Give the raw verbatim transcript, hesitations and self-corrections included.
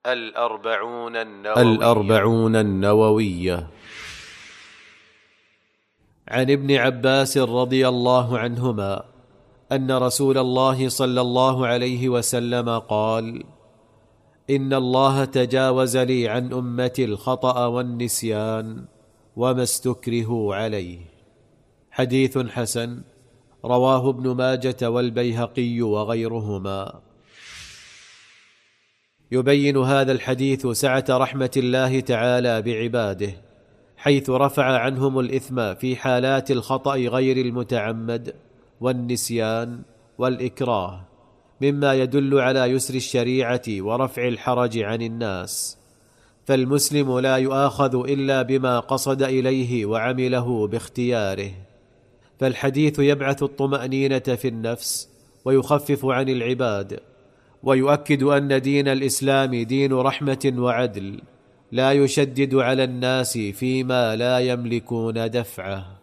الأربعون النووية, الأربعون النووية. عن ابن عباس رضي الله عنهما أن رسول الله صلى الله عليه وسلم قال: إن الله تجاوز لي عن أمتي الخطأ والنسيان وما استكرهوا عليه. حديث حسن، رواه ابن ماجة والبيهقي وغيرهما. يبين هذا الحديث سعة رحمة الله تعالى بعباده، حيث رفع عنهم الإثم في حالات الخطأ غير المتعمد والنسيان والإكراه، مما يدل على يسر الشريعة ورفع الحرج عن الناس. فالمسلم لا يؤاخذ إلا بما قصد إليه وعمله باختياره. فالحديث يبعث الطمأنينة في النفس ويخفف عن العباد، ويؤكد أن دين الإسلام دين رحمة وعدل، لا يشدد على الناس فيما لا يملكون دفعه.